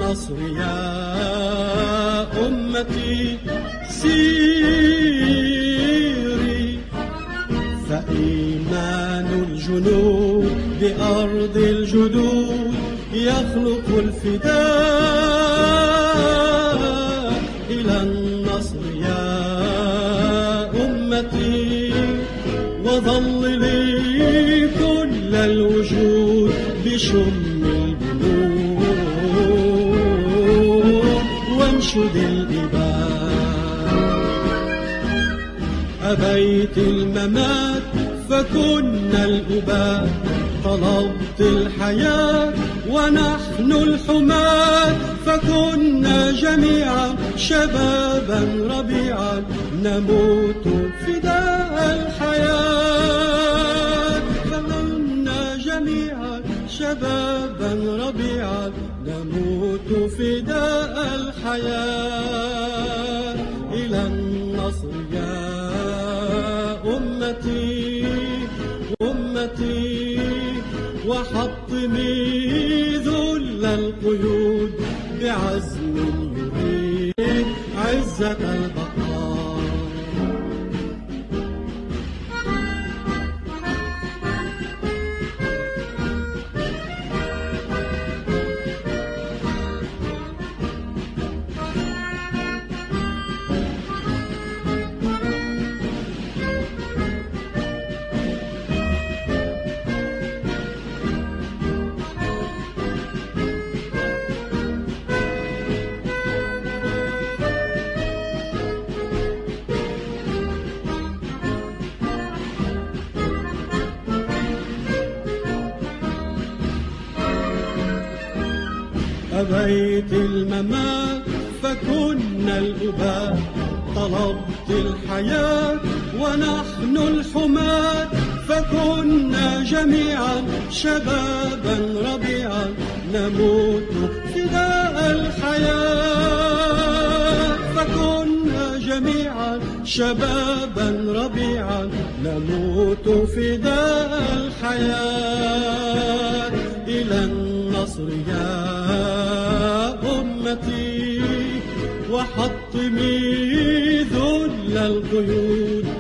النصر يا أمتي سيري، فإيمان الجنود بأرض الجدود يخلق الفداء. إلى النصر يا أمتي، وظللي كل الوجود بشم البنود وانشد الإباء. أبيت الممات فكنا الأباء، طلبت الحياة ونحن الحماة، فكنا جميعا شبابا ربيعا نموت فداء الحياة. فكنا جميعا شبابا ربيعا نموت فداء الحياة. إلى النصر يا أمتي أمتي، وحطمي ذل القيود بعزم يريد عزة البقاء. أبيت الممات فكنا الأباء، طلبت الحياة ونحن الحماة، فكنا جميعا شبابا ربيعا نموت فداء الحياة. فكنا جميعا شبابا ربيعا نموت فداء الحياة. إلى النصر يا أمتي، وحطمي ذل القيود